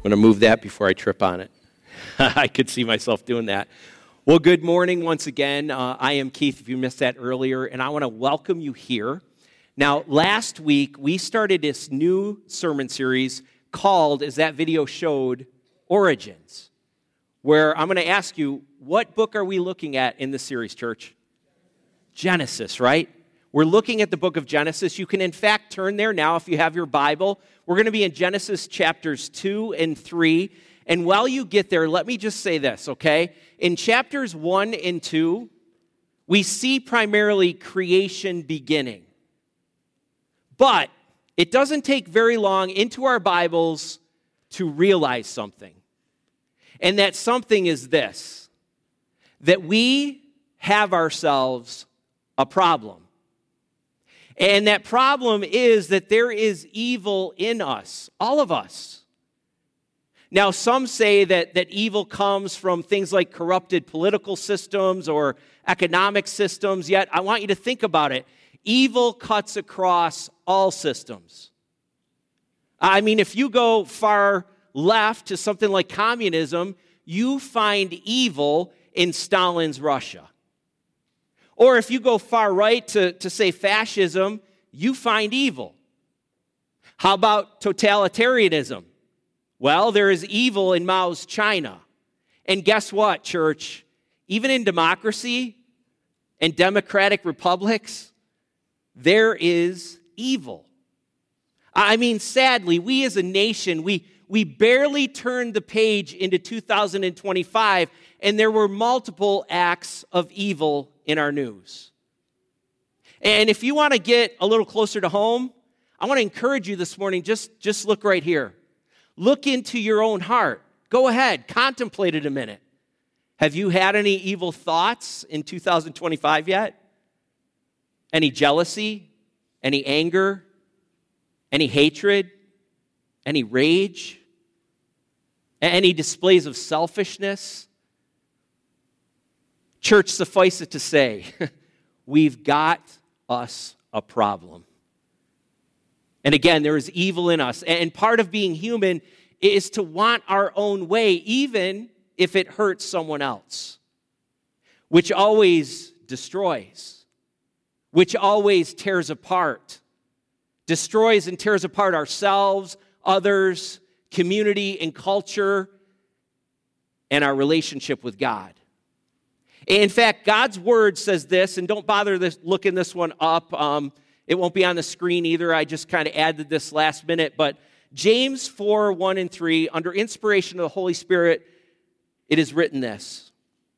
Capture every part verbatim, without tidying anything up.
I'm going to move that before I trip on it. I could see myself doing that. Well, good morning once again. Uh, I am Keith, if you missed that earlier, and I want to welcome you here. Now, last week, we started this new sermon series called, as that video showed, Origins, where I'm going to ask you, what book are we looking at in this series, church? Genesis, right? We're looking at the book of Genesis. You can, in fact, turn there now if you have your Bible. We're going to be in Genesis chapters two and three. And while you get there, let me just say this, okay? In chapters one and two, we see primarily creation beginning. But it doesn't take very long into our Bibles to realize something. And that something is this, that we have ourselves a problem. And that problem is that there is evil in us, all of us. Now, some say that, that evil comes from things like corrupted political systems or economic systems, yet I want you to think about it. Evil cuts across all systems. I mean, if you go far left to something like communism, you find evil in Stalin's Russia. Or if you go far right to, to say fascism, you find evil. How about totalitarianism? Well, there is evil in Mao's China. And guess what, church? Even in democracy and democratic republics, there is evil. I mean, sadly, we as a nation, we, we barely turned the page into two thousand twenty-five, and there were multiple acts of evil in our news. And if you want to get a little closer to home, I want to encourage you this morning, just, just look right here. Look into your own heart. Go ahead, contemplate it a minute. Have you had any evil thoughts in two thousand twenty-five yet? Any jealousy? Any anger? Any hatred? Any rage? Any displays of selfishness? Church, suffice it to say, we've got us a problem. And again, there is evil in us. And part of being human is to want our own way, even if it hurts someone else, which always destroys, which always tears apart, destroys and tears apart ourselves, others, community and culture, and our relationship with God. In fact, God's word says this, and don't bother this, looking this one up. Um, it won't be on the screen either. I just kind of added this last minute. But James four, one and three, under inspiration of the Holy Spirit, it is written this.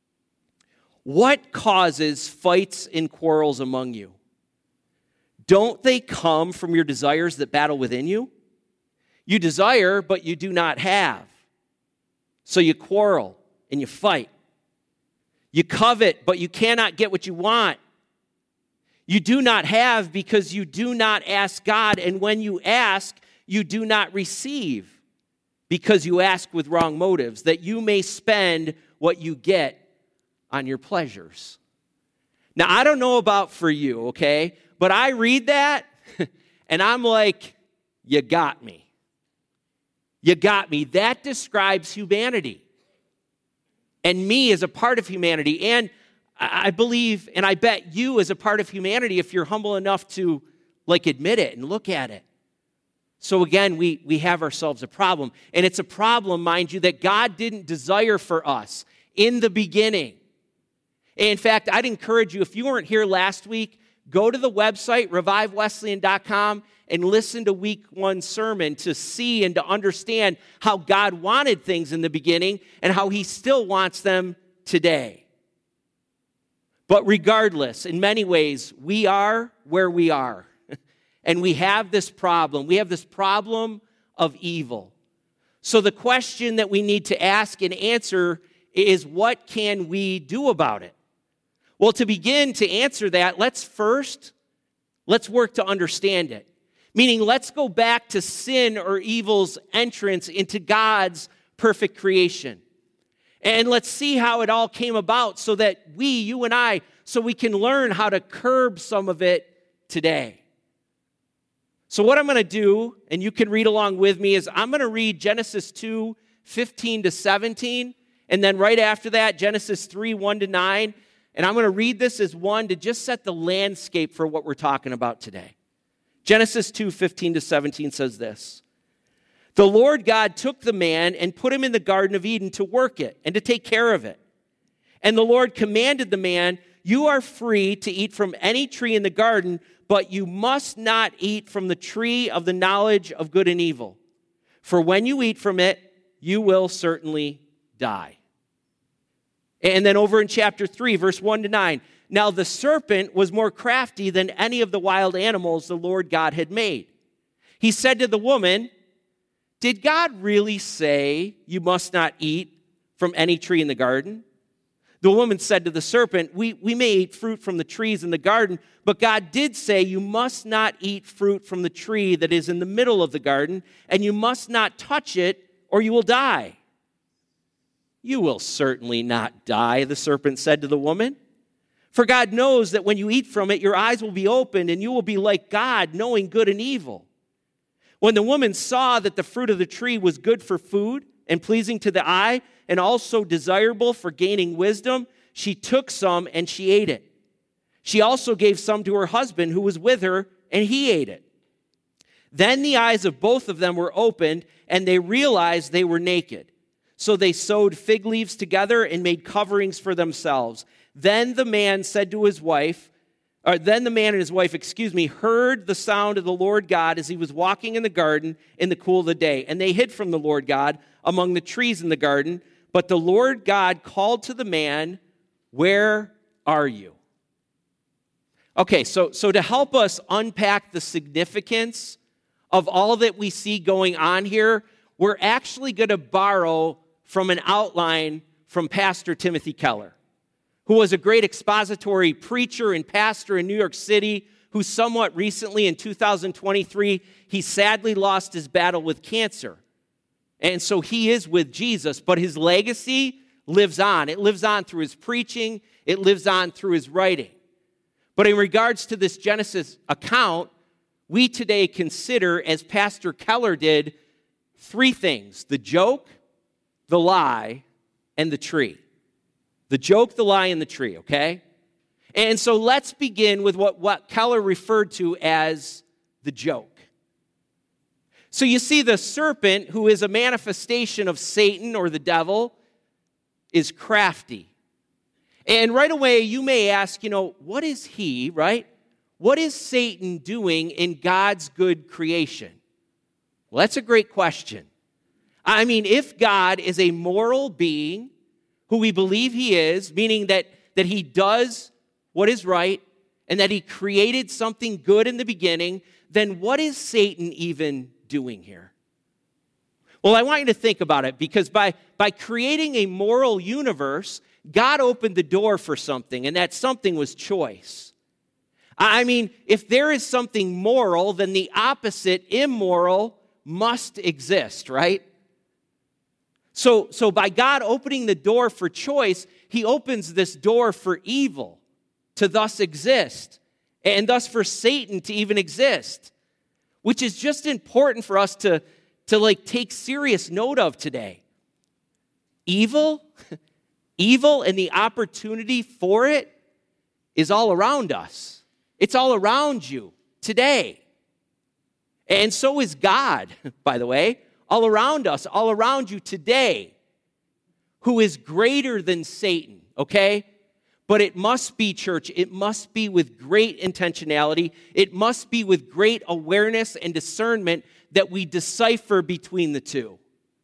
What causes fights and quarrels among you? Don't they come from your desires that battle within you? You desire, but you do not have. So you quarrel and you fight. You covet, but you cannot get what you want. You do not have because you do not ask God, and when you ask, you do not receive because you ask with wrong motives, that you may spend what you get on your pleasures. Now, I don't know about for you, okay, but I read that, and I'm like, you got me. You got me. That describes humanity. And me as a part of humanity, and I believe, and I bet you as a part of humanity, if you're humble enough to, like, admit it and look at it. So again, we, we have ourselves a problem. And it's a problem, mind you, that God didn't desire for us in the beginning. In fact, I'd encourage you, if you weren't here last week, go to the website, revive wesleyan dot com, and listen to week one sermon to see and to understand how God wanted things in the beginning and how he still wants them today. But regardless, in many ways, we are where we are. And we have this problem. We have this problem of evil. So the question that we need to ask and answer is, what can we do about it? Well, to begin to answer that, let's first, let's work to understand it. Meaning, let's go back to sin or evil's entrance into God's perfect creation. And let's see how it all came about so that we, you and I, so we can learn how to curb some of it today. So what I'm going to do, and you can read along with me, is I'm going to read Genesis two, fifteen to seventeen, and then right after that, Genesis three, one to nine, and I'm going to read this as one to just set the landscape for what we're talking about today. Genesis two, fifteen to seventeen says this: "The Lord God took the man and put him in the Garden of Eden to work it and to take care of it. And the Lord commanded the man, 'You are free to eat from any tree in the garden, but you must not eat from the tree of the knowledge of good and evil. For when you eat from it, you will certainly die.'" And then over in chapter three, verse one to nine, "Now the serpent was more crafty than any of the wild animals the Lord God had made. He said to the woman, 'Did God really say you must not eat from any tree in the garden?' The woman said to the serpent, we, we may eat fruit from the trees in the garden, but God did say you must not eat fruit from the tree that is in the middle of the garden, and you must not touch it, or you will die." "You will certainly not die," the serpent said to the woman. "For God knows that when you eat from it, your eyes will be opened, and you will be like God, knowing good and evil." When the woman saw that the fruit of the tree was good for food and pleasing to the eye, and also desirable for gaining wisdom, she took some and she ate it. She also gave some to her husband who was with her, and he ate it. Then the eyes of both of them were opened, and they realized they were naked. So they sewed fig leaves together and made coverings for themselves. Then the man said to his wife, or then the man and his wife, excuse me, heard the sound of the Lord God as he was walking in the garden in the cool of the day. And they hid from the Lord God among the trees in the garden. But the Lord God called to the man, "Where are you?" Okay, so, so to help us unpack the significance of all that we see going on here, we're actually going to borrow from an outline from Pastor Timothy Keller, who was a great expository preacher and pastor in New York City, who somewhat recently, in two thousand twenty-three, he sadly lost his battle with cancer. And so he is with Jesus, but his legacy lives on. It lives on through his preaching. It lives on through his writing. But in regards to this Genesis account, we today consider, as Pastor Keller did, three things: the joke, the lie, and the tree. The joke, the lie, and the tree, okay? And so let's begin with what, what Keller referred to as the joke. So you see, the serpent, who is a manifestation of Satan or the devil, is crafty. And right away, you may ask, you know, what is he, right? What is Satan doing in God's good creation? Well, that's a great question. I mean, if God is a moral being, who we believe he is, meaning that, that he does what is right, and that he created something good in the beginning, then what is Satan even doing here? Well, I want you to think about it, because by, by creating a moral universe, God opened the door for something, and that something was choice. I mean, if there is something moral, then the opposite, immoral, must exist, right? So, so by God opening the door for choice, he opens this door for evil to thus exist, and thus for Satan to even exist, which is just important for us to, to like take serious note of today. Evil, evil and the opportunity for it is all around us. It's all around you today. And so is God, by the way, all around us, all around you today, who is greater than Satan, okay? But it must be, church, it must be with great intentionality. It must be with great awareness and discernment that we decipher between the two.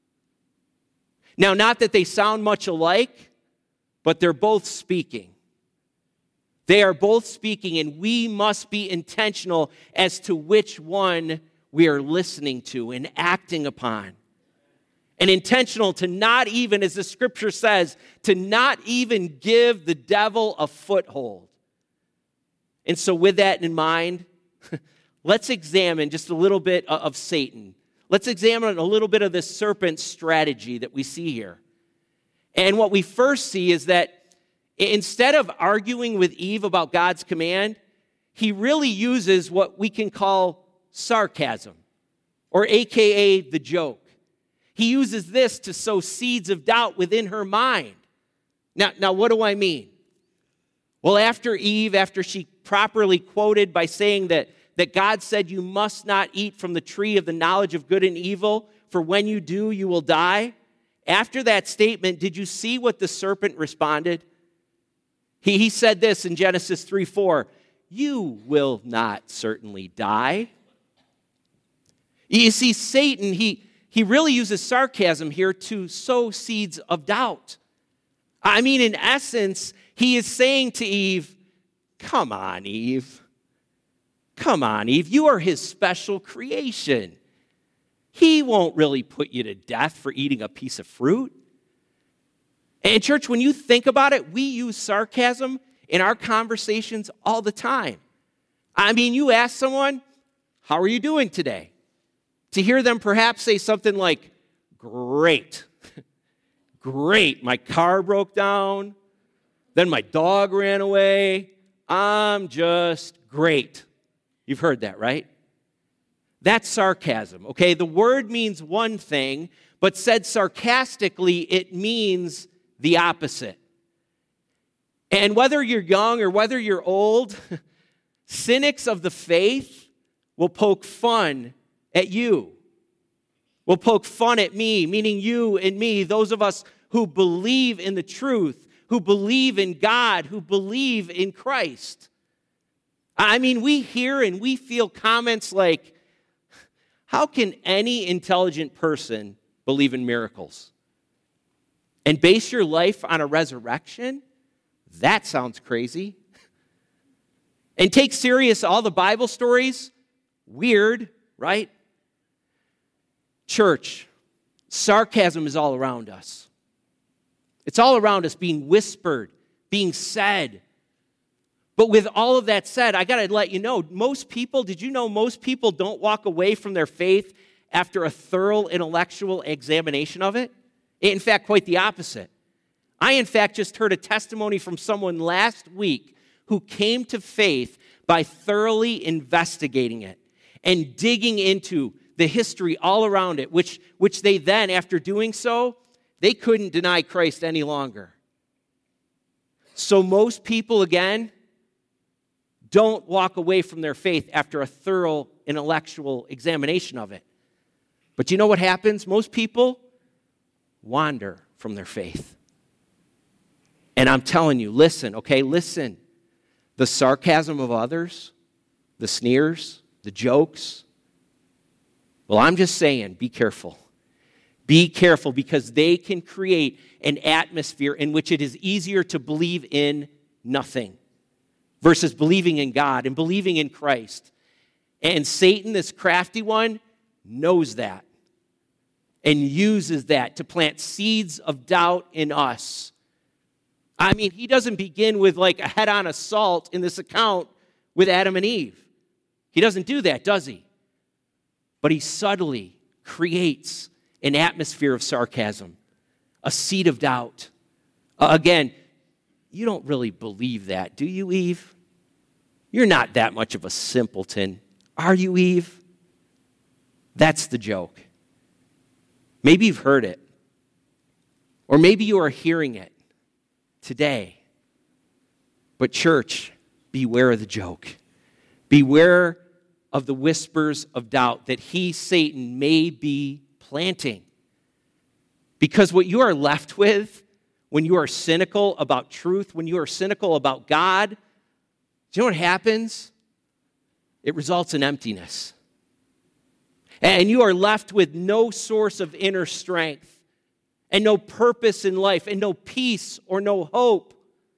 Now, not that they sound much alike, but they're both speaking. They are both speaking, and we must be intentional as to which one we are listening to and acting upon. And intentional to not even, as the scripture says, to not even give the devil a foothold. And so with that in mind, let's examine just a little bit of Satan. Let's examine a little bit of this serpent strategy that we see here. And what we first see is that instead of arguing with Eve about God's command, he really uses what we can call sarcasm, or A K A the joke. He uses this to sow seeds of doubt within her mind. Now, now what do I mean? Well, after Eve, after she properly quoted by saying that, that God said you must not eat from the tree of the knowledge of good and evil, for when you do, you will die. After that statement, did you see what the serpent responded? He, he said this in Genesis three four, you will not certainly die. You see, Satan, he, he really uses sarcasm here to sow seeds of doubt. I mean, in essence, he is saying to Eve, come on, Eve. Come on, Eve. You are his special creation. He won't really put you to death for eating a piece of fruit. And church, when you think about it, we use sarcasm in our conversations all the time. I mean, you ask someone, how are you doing today? To hear them perhaps say something like, great. Great. My car broke down. Then my dog ran away. I'm just great. You've heard that, right? That's sarcasm, okay? The word means one thing, but said sarcastically, it means the opposite. And whether you're young or whether you're old, cynics of the faith will poke fun at you. Will poke fun at me, meaning you and me, those of us who believe in the truth, who believe in God, who believe in Christ. I mean, we hear and we feel comments like, how can any intelligent person believe in miracles? And base your life on a resurrection? That sounds crazy. And take serious all the Bible stories? Weird, right? Church, sarcasm is all around us. It's all around us being whispered, being said. But with all of that said, I got to let you know, most people, did you know most people don't walk away from their faith after a thorough intellectual examination of it? In fact, quite the opposite. I, in fact, just heard a testimony from someone last week who came to faith by thoroughly investigating it and digging into the history all around it, which, which they then, after doing so, they couldn't deny Christ any longer. So most people, again, don't walk away from their faith after a thorough intellectual examination of it. But you know what happens? Most people wander from their faith. And I'm telling you, listen, okay, listen. The sarcasm of others, the sneers, the jokes. Well, I'm just saying, be careful. Be careful because they can create an atmosphere in which it is easier to believe in nothing versus believing in God and believing in Christ. And Satan, this crafty one, knows that and uses that to plant seeds of doubt in us. I mean, he doesn't begin with like a head-on assault in this account with Adam and Eve. He doesn't do that, does he? But he subtly creates an atmosphere of sarcasm, a seed of doubt. Uh, again, you don't really believe that, do you, Eve? You're not that much of a simpleton, are you, Eve? That's the joke. Maybe you've heard it, or maybe you are hearing it today. But church, beware of the joke. Beware of the whispers of doubt that he, Satan, may be planting. Because what you are left with when you are cynical about truth, when you are cynical about God, do you know what happens? It results in emptiness. And you are left with no source of inner strength and no purpose in life and no peace or no hope.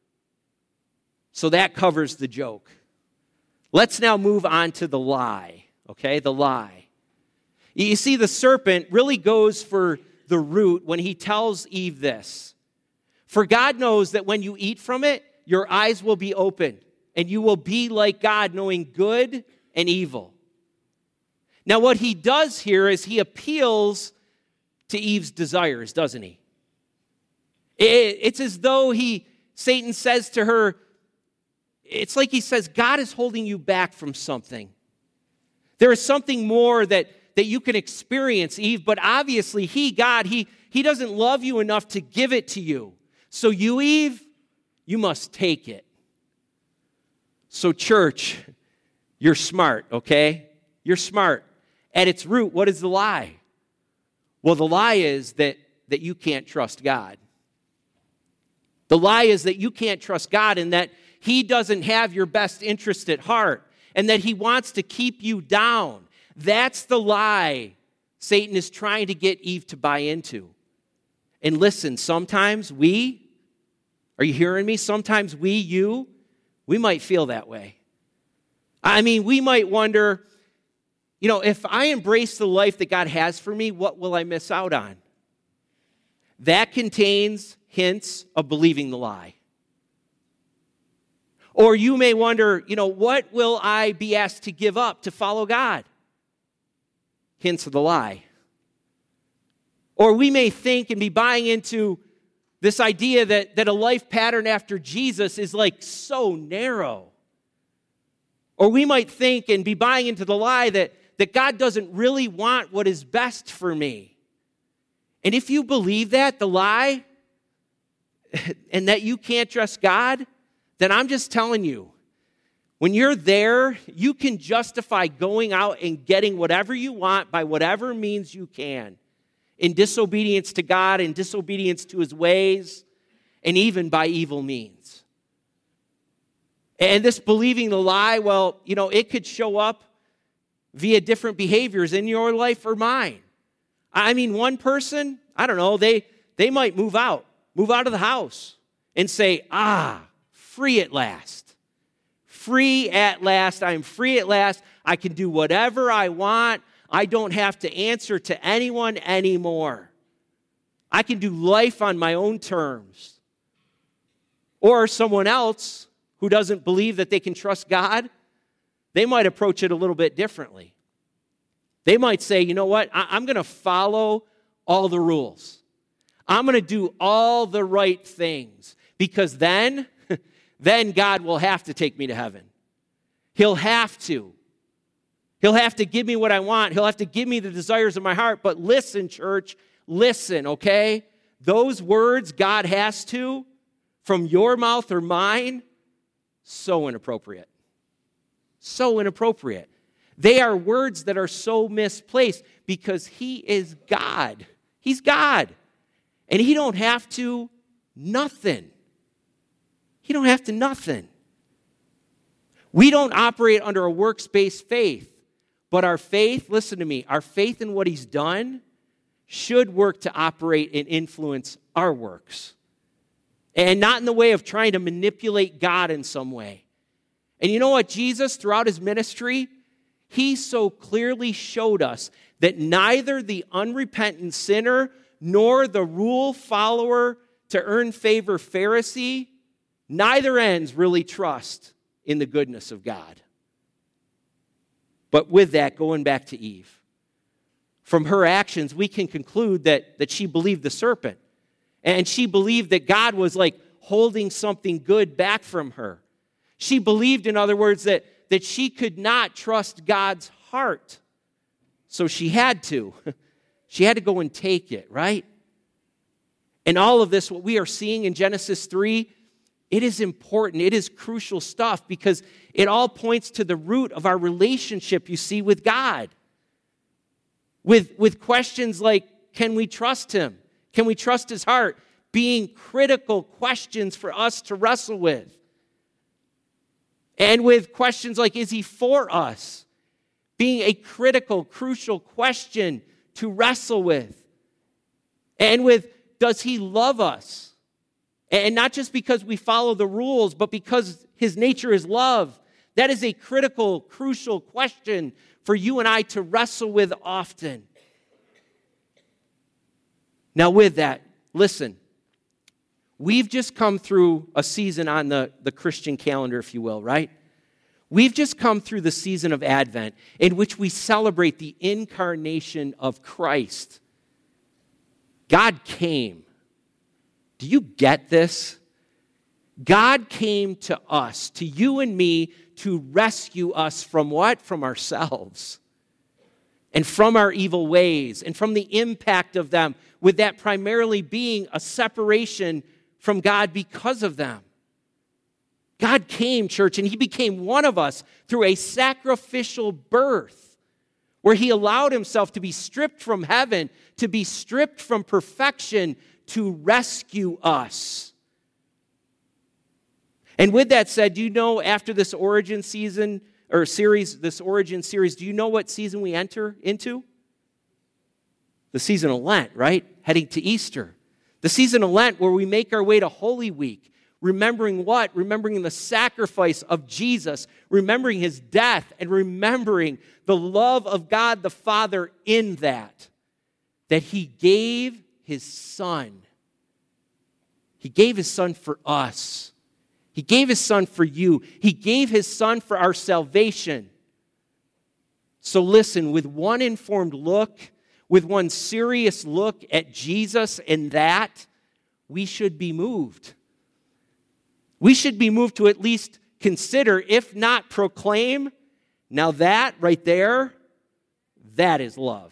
So that covers the joke. Let's now move on to the lie, okay? The lie. You see, the serpent really goes for the root when he tells Eve this. For God knows that when you eat from it, your eyes will be opened, and you will be like God, knowing good and evil. Now, what he does here is he appeals to Eve's desires, doesn't he? It's as though he, Satan says to her, it's like he says, God is holding you back from something. There is something more that, that you can experience, Eve, but obviously he, God, he, he doesn't love you enough to give it to you. So you, Eve, you must take it. So church, you're smart, okay? You're smart. At its root, what is the lie? Well, the lie is that, that you can't trust God. The lie is that you can't trust God and that he doesn't have your best interest at heart and that he wants to keep you down. That's the lie Satan is trying to get Eve to buy into. And listen, sometimes we, are you hearing me? Sometimes we, you, we might feel that way. I mean, we might wonder, you know, if I embrace the life that God has for me, what will I miss out on? That contains hints of believing the lie. Or you may wonder, you know, what will I be asked to give up to follow God? Hints of the lie. Or we may think and be buying into this idea that, that a life pattern after Jesus is like so narrow. Or we might think and be buying into the lie that, that God doesn't really want what is best for me. And if you believe that, the lie, and that you can't trust God, then I'm just telling you, when you're there, you can justify going out and getting whatever you want by whatever means you can, in disobedience to God, in disobedience to his ways, and even by evil means. And this believing the lie, well, you know, it could show up via different behaviors in your life or mine. I mean, one person, I don't know, they, they might move out, move out of the house and say, ah, free at last. Free at last. I'm free at last. I can do whatever I want. I don't have to answer to anyone anymore. I can do life on my own terms. Or someone else who doesn't believe that they can trust God, they might approach it a little bit differently. They might say, you know what, I- I'm going to follow all the rules. I'm going to do all the right things because then, then God will have to take me to heaven. He'll have to. He'll have to give me what I want. He'll have to give me the desires of my heart. But listen, church, listen, okay? Those words, God has to, from your mouth or mine, so inappropriate. So inappropriate. They are words that are so misplaced because he is God. He's God. And he don't have to nothing. He don't have to nothing. We don't operate under a works-based faith, but our faith, listen to me, our faith in what he's done should work to operate and influence our works. And not in the way of trying to manipulate God in some way. And you know what? Jesus, throughout his ministry, he so clearly showed us that neither the unrepentant sinner nor the rule follower to earn favor Pharisee, neither ends really trust in the goodness of God. But with that, going back to Eve, from her actions, we can conclude that, that she believed the serpent. And she believed that God was like holding something good back from her. She believed, in other words, that, that she could not trust God's heart. So she had to. She had to go and take it, right? And all of this, what we are seeing in Genesis three, it is important. It is crucial stuff because it all points to the root of our relationship, you see, with God. With, with questions like, can we trust him? Can we trust his heart? Being critical questions for us to wrestle with. And with questions like, is he for us? Being a critical, crucial question to wrestle with. And with, does he love us? And not just because we follow the rules, but because his nature is love. That is a critical, crucial question for you and I to wrestle with often. Now with that, listen. We've just come through a season on the, the Christian calendar, if you will, right? We've just come through the season of Advent in which we celebrate the incarnation of Christ. God came. Do you get this? God came to us, to you and me, to rescue us from what? From ourselves. and from our evil ways and from the impact of them, with that primarily being a separation from God because of them. God came, church, and he became one of us through a sacrificial birth where he allowed himself to be stripped from heaven, to be stripped from perfection, to rescue us. And with that said, do you know after this origin season or series, this origin series, do you know what season we enter into? The season of Lent, right? Heading to Easter. The season of Lent where we make our way to Holy Week. Remembering what? Remembering the sacrifice of Jesus, remembering his death, and remembering the love of God the Father in that. That he gave his Son. He gave his Son for us. He gave his Son for you. He gave his Son for our salvation. So listen, with one informed look, with one serious look at Jesus and that, we should be moved. We should be moved to at least consider, if not proclaim, now that right there, that is love.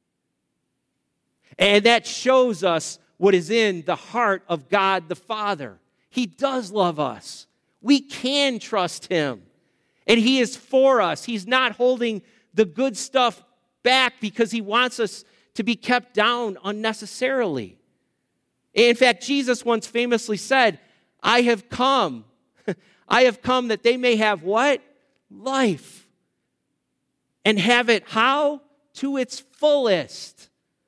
And that shows us what is in the heart of God the Father. He does love us. We can trust him. And he is for us. He's not holding the good stuff back because he wants us to be kept down unnecessarily. In fact, Jesus once famously said, I have come. I have come that they may have what? Life. And have it how? To its fullest.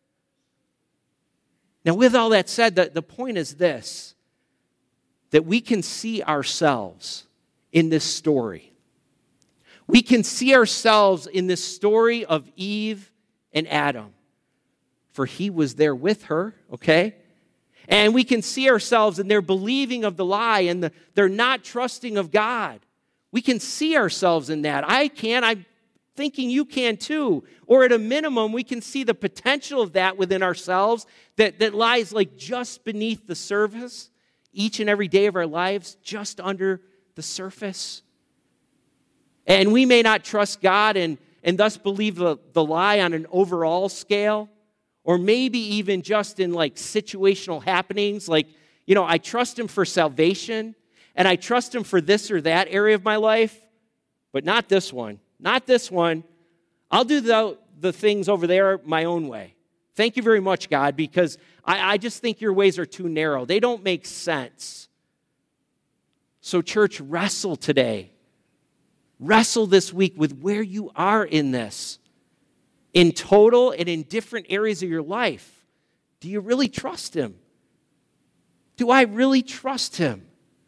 Now, with all that said, the, the point is this, that we can see ourselves in this story. We can see ourselves in this story of Eve and Adam. For he was there with her, okay? And we can see ourselves in their believing of the lie and the, their not trusting of God. We can see ourselves in that. I can. I'm thinking you can too. Or at a minimum, we can see the potential of that within ourselves that, that lies like just beneath the surface, each and every day of our lives, just under the surface. And we may not trust God and, and thus believe the, the lie on an overall scale. Or maybe even just in like situational happenings, like, you know, I trust him for salvation, and I trust him for this or that area of my life, but not this one, not this one. I'll do the, the things over there my own way. Thank you very much, God, because I, I just think your ways are too narrow. They don't make sense. So church, wrestle today. Wrestle this week with where you are in this. In total and in different areas of your life. Do you really trust him? Do I really trust him?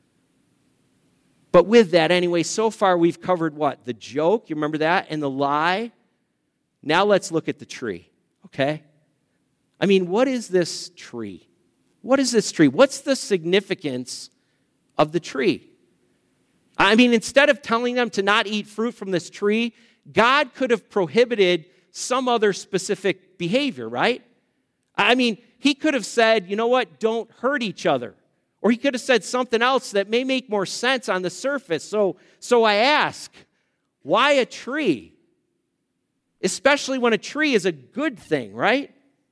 But with that, anyway, so far we've covered what? The joke, you remember that? And the lie. Now let's look at the tree, okay? I mean, what is this tree? What is this tree? What's the significance of the tree? I mean, instead of telling them to not eat fruit from this tree, God could have prohibited some other specific behavior, right? I mean, he could have said, you know what, don't hurt each other. Or he could have said something else that may make more sense on the surface. So, so I ask, why a tree? Especially when a tree is a good thing, right?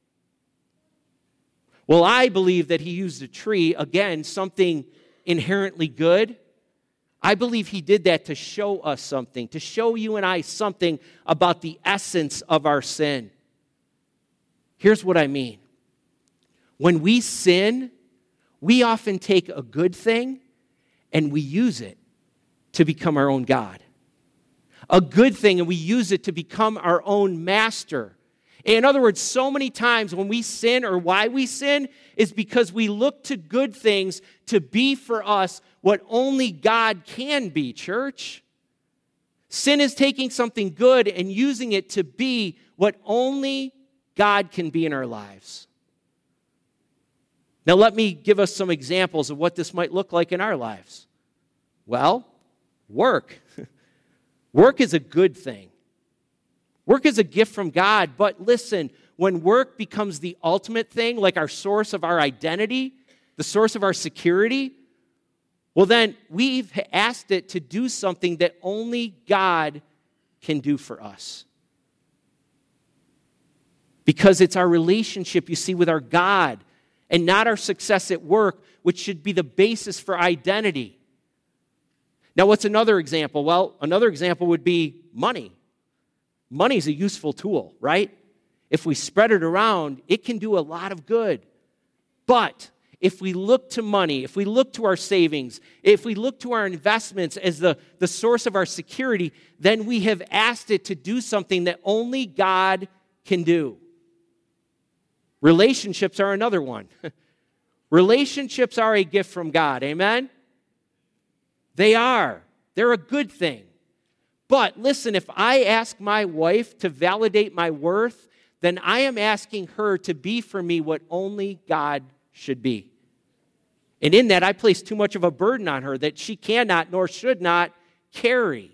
Well, I believe that he used a tree, again, something inherently good. I believe he did that to show us something, to show you and I something about the essence of our sin. Here's what I mean. When we sin, we often take a good thing and we use it to become our own God. A good thing and we use it to become our own master. In other words, so many times when we sin or why we sin is because we look to good things to be for us what only God can be, church. Sin is taking something good and using it to be what only God can be in our lives. Now let me give us some examples of what this might look like in our lives. Well, work. Work is a good thing. Work is a gift from God, but listen, when work becomes the ultimate thing, like our source of our identity, the source of our security, well then we've asked it to do something that only God can do for us. Because it's our relationship, you see, with our God and not our success at work, which should be the basis for identity. Now, what's another example? Well, another example would be money. Money is a useful tool, right? If we spread it around, it can do a lot of good. But if we look to money, if we look to our savings, if we look to our investments as the, the source of our security, then we have asked it to do something that only God can do. Relationships are another one. Relationships are a gift from God, amen? They are. They're a good thing. But listen, if I ask my wife to validate my worth, then I am asking her to be for me what only God should be. And in that, I place too much of a burden on her that she cannot nor should not carry.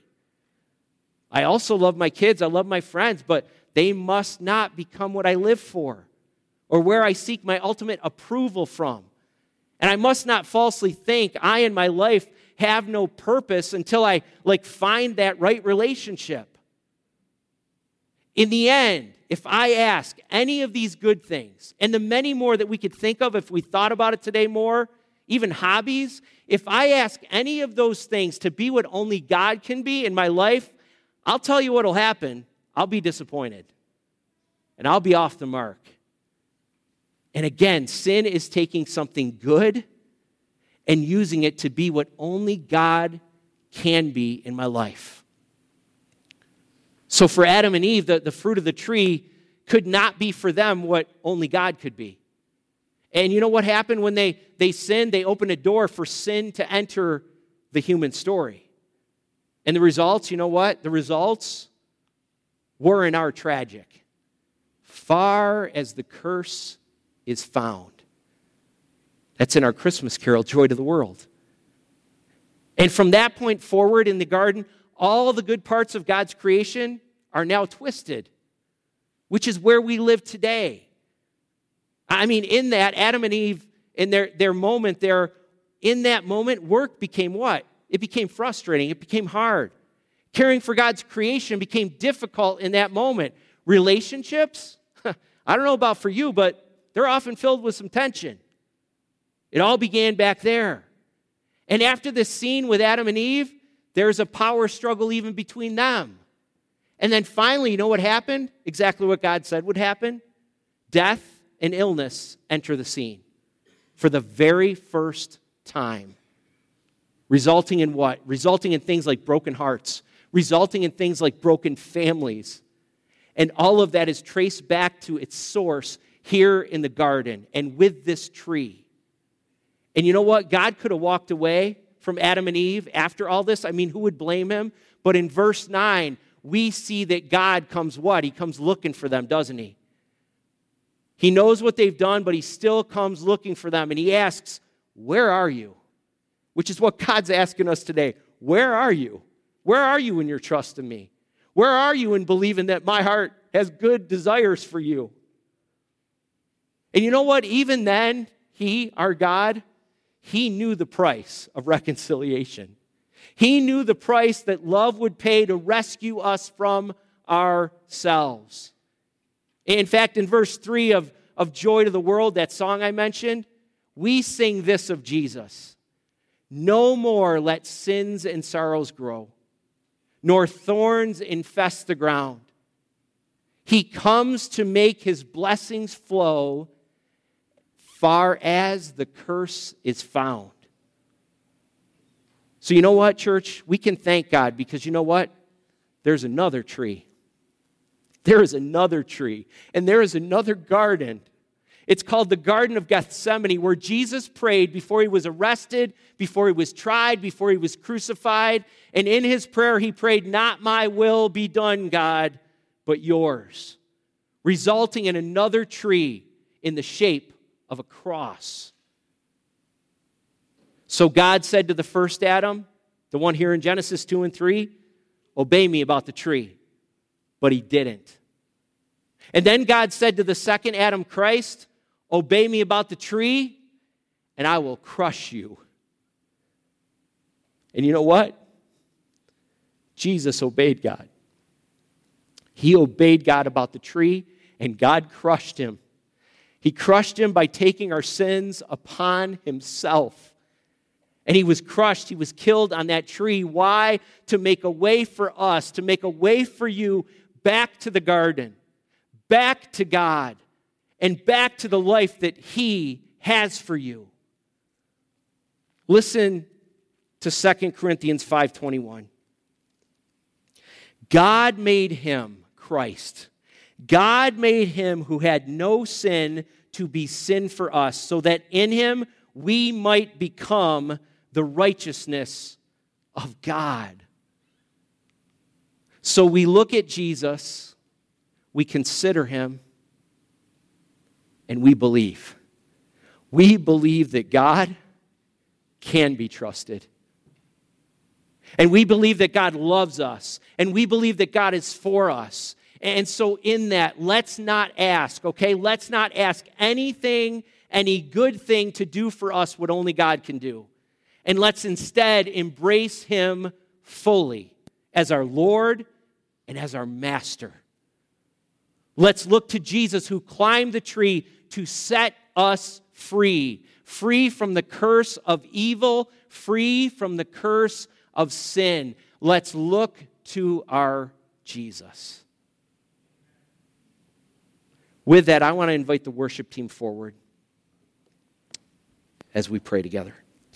I also love my kids, I love my friends, but they must not become what I live for or where I seek my ultimate approval from. And I must not falsely think I in my life have no purpose until I like find that right relationship. In the end, if I ask any of these good things, and the many more that we could think of if we thought about it today more, even hobbies, if I ask any of those things to be what only God can be in my life, I'll tell you what will happen. I'll be disappointed. And I'll be off the mark. And again, sin is taking something good and using it to be what only God can be in my life. So for Adam and Eve, the, the fruit of the tree could not be for them what only God could be. And you know what happened when they, they sinned? They opened a door for sin to enter the human story. And the results, you know what? The results were and are tragic. Far as the curse is found. That's in our Christmas carol, Joy to the World. And from that point forward in the garden, all the good parts of God's creation are now twisted, which is where we live today. I mean, in that, Adam and Eve, in their, their moment there, in that moment, work became what? It became frustrating. It became hard. Caring for God's creation became difficult in that moment. Relationships, I don't know about for you, but they're often filled with some tension. It all began back there. And after this scene with Adam and Eve, there's a power struggle even between them. And then finally, you know what happened? Exactly what God said would happen. Death and illness enter the scene for the very first time. Resulting in what? Resulting in things like broken hearts. Resulting in things like broken families. And all of that is traced back to its source here in the garden and with this tree. And you know what? God could have walked away from Adam and Eve after all this. I mean, who would blame him? But in verse nine, we see that God comes what? He comes looking for them, doesn't he? He knows what they've done, but he still comes looking for them. And he asks, where are you? Which is what God's asking us today. Where are you? Where are you in your trust in me? Where are you in believing that my heart has good desires for you? And you know what? Even then, he, our God, he knew the price of reconciliation. He knew the price that love would pay to rescue us from ourselves. In fact, in verse three of, of Joy to the World, that song I mentioned, we sing this of Jesus. No more let sins and sorrows grow, nor thorns infest the ground. He comes to make his blessings flow far as the curse is found. So you know what, church? We can thank God because you know what? There's another tree. There is another tree. And there is another garden. It's called the Garden of Gethsemane, where Jesus prayed before he was arrested, before he was tried, before he was crucified. And in his prayer, he prayed, not my will be done, God, but yours. Resulting in another tree in the shape of a cross. So God said to the first Adam, the one here in Genesis two and three, obey me about the tree. But he didn't. And then God said to the second Adam, Christ, obey me about the tree, and I will crush you. And you know what? Jesus obeyed God. He obeyed God about the tree, and God crushed him. He crushed him by taking our sins upon himself. And he was crushed, he was killed on that tree. Why? To make a way for us, to make a way for you back to the garden, back to God, and back to the life that he has for you. Listen to Second Corinthians five twenty-one. God made him, Christ, God made him who had no sin to be sin for us, so that in him we might become the righteousness of God. So we look at Jesus, we consider him, and we believe. We believe that God can be trusted. And we believe that God loves us. And we believe that God is for us. And so in that, let's not ask, okay? Let's not ask anything, any good thing to do for us what only God can do. And let's instead embrace him fully as our Lord and as our Master. Let's look to Jesus who climbed the tree to set us free. Free from the curse of evil, free from the curse of sin. Let's look to our Jesus. With that, I want to invite the worship team forward as we pray together.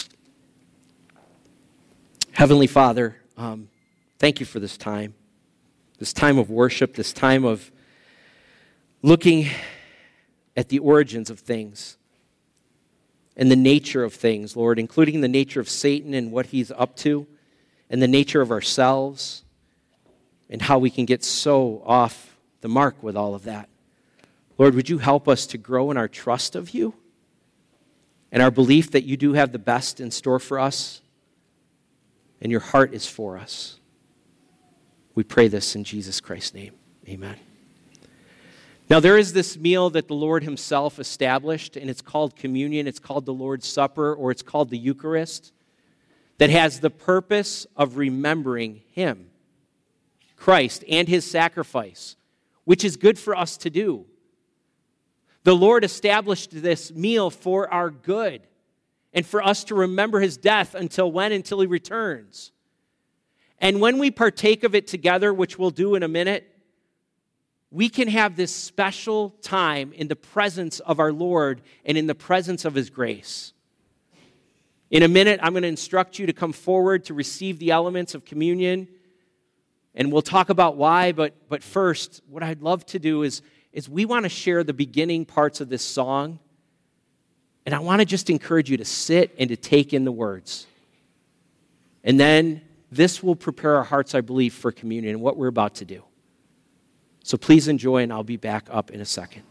Heavenly Father, um, thank you for this time, this time of worship, this time of looking at the origins of things and the nature of things, Lord, including the nature of Satan and what he's up to, and the nature of ourselves, and how we can get so off the mark with all of that. Lord, would you help us to grow in our trust of you and our belief that you do have the best in store for us and your heart is for us. We pray this in Jesus Christ's name. Amen. Now, there is this meal that the Lord himself established, and it's called communion. It's called the Lord's Supper, or it's called the Eucharist, that has the purpose of remembering him, Christ, and his sacrifice, which is good for us to do. The Lord established this meal for our good and for us to remember his death until when? Until he returns. And when we partake of it together, which we'll do in a minute, we can have this special time in the presence of our Lord and in the presence of his grace. In a minute, I'm going to instruct you to come forward to receive the elements of communion, and we'll talk about why, but, but first, what I'd love to do is, is we want to share the beginning parts of this song, and I want to just encourage you to sit and to take in the words. And then this will prepare our hearts, I believe, for communion and what we're about to do. So please enjoy, and I'll be back up in a second.